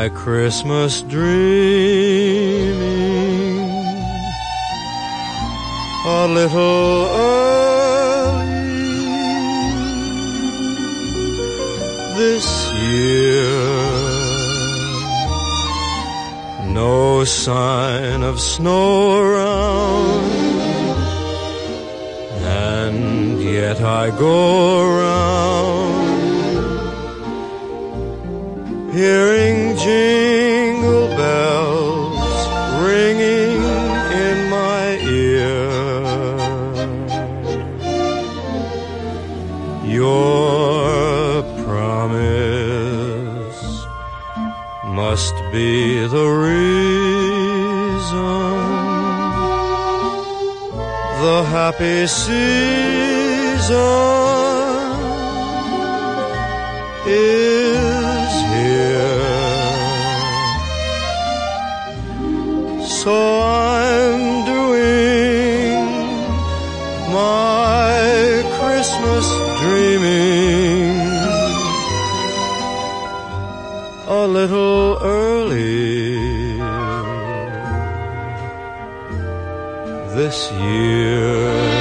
my Christmas dreaming a little early this year. No sign of snow around, and yet I go around hearing jingle bells ringing in my ear. Your promise must be the reason the happy season is here. So I'm doing my Christmas dreaming a little early this year.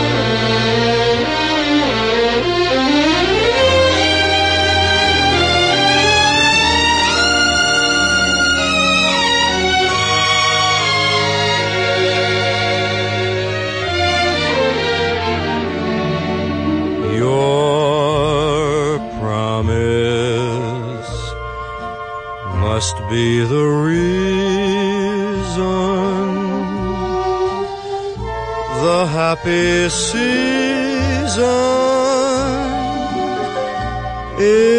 Your promise must be the reason the happy season is